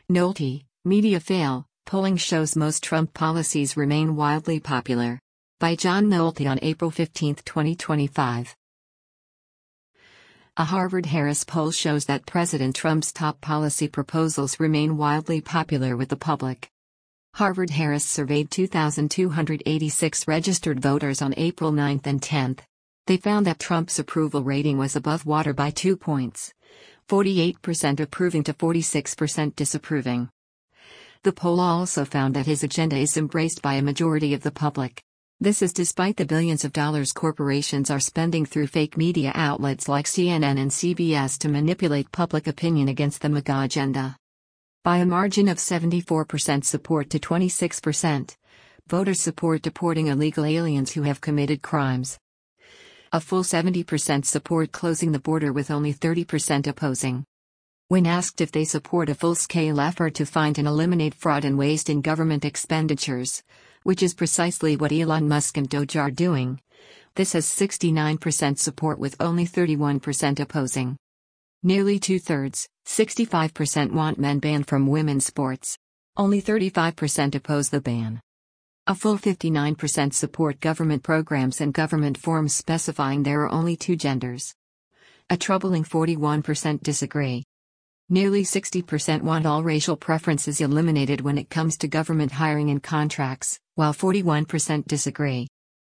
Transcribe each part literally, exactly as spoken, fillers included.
Nolte, Media Fail, polling shows most Trump policies remain wildly popular. By John Nolte on April fifteenth, twenty twenty-five. A Harvard-Harris poll shows that President Trump's top policy proposals remain wildly popular with the public. Harvard-Harris surveyed two thousand two hundred eighty-six registered voters on April ninth and tenth. They found that Trump's approval rating was above water by two points, forty-eight percent approving to forty-six percent disapproving. The poll also found that his agenda is embraced by a majority of the public. This is despite the billions of dollars corporations are spending through fake media outlets like C N N and C B S to manipulate public opinion against the MAGA agenda. By a margin of seventy-four percent support to twenty-six percent, voters support deporting illegal aliens who have committed crimes. A full seventy percent support closing the border with only thirty percent opposing. When asked if they support a full-scale effort to find and eliminate fraud and waste in government expenditures, which is precisely what Elon Musk and Doge are doing, this has sixty-nine percent support with only thirty-one percent opposing. Nearly two-thirds, sixty-five percent want men banned from women's sports. Only thirty-five percent oppose the ban. A full fifty-nine percent support government programs and government forms specifying there are only two genders. A troubling forty-one percent disagree. Nearly sixty percent want all racial preferences eliminated when it comes to government hiring and contracts, while forty-one percent disagree.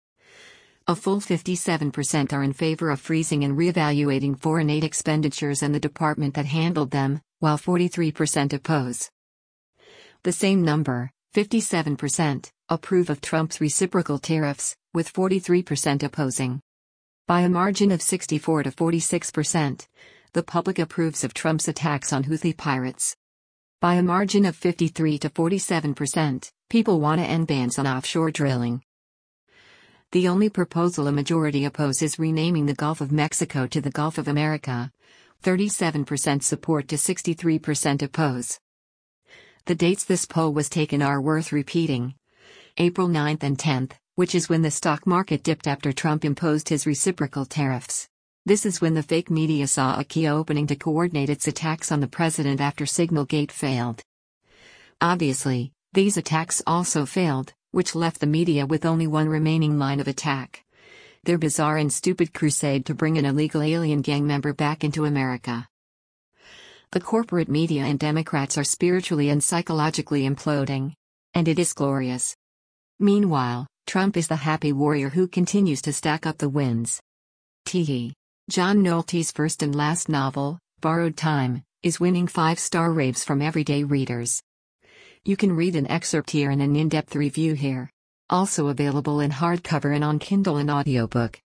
A full fifty-seven percent are in favor of freezing and reevaluating foreign aid expenditures and the department that handled them, while forty-three percent oppose. The same number, fifty-seven percent, approve of Trump's reciprocal tariffs, with forty-three percent opposing. By a margin of sixty-four to forty-six percent, the public approves of Trump's attacks on Houthi pirates. By a margin of fifty-three to forty-seven percent, people want to end bans on offshore drilling. The only proposal a majority oppose is renaming the Gulf of Mexico to the Gulf of America. thirty-seven percent support to sixty-three percent oppose. The dates this poll was taken are worth repeating. April ninth and tenth, which is when the stock market dipped after Trump imposed his reciprocal tariffs. This is when the fake media saw a key opening to coordinate its attacks on the president after Signalgate failed. Obviously, these attacks also failed, which left the media with only one remaining line of attack: their bizarre and stupid crusade to bring an illegal alien gang member back into America. The corporate media and Democrats are spiritually and psychologically imploding. And it is glorious. Meanwhile, Trump is the happy warrior who continues to stack up the wins. Teehee. John Nolte's first and last novel, Borrowed Time, is winning five-star raves from everyday readers. You can read an excerpt here and an in-depth review here. Also available in hardcover and on Kindle and audiobook.